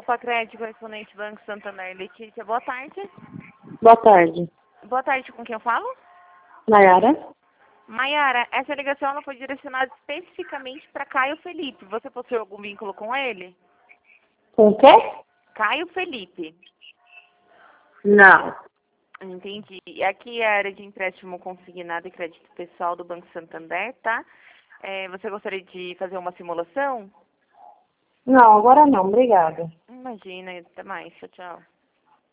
Pacred, correspondente Banco Santander. Letícia, boa tarde. Boa tarde. Boa tarde, com quem eu falo? Nayara? Maiara, essa ligação ela foi direcionada especificamente para Caio Felipe. Você possui algum vínculo com ele? Com o quê? Caio Felipe. Não. Entendi. E aqui é a área de empréstimo consignado e crédito pessoal do Banco Santander, tá? Você gostaria de fazer uma simulação? Não, agora não, obrigada. Imagina, até mais. Tchau, tchau.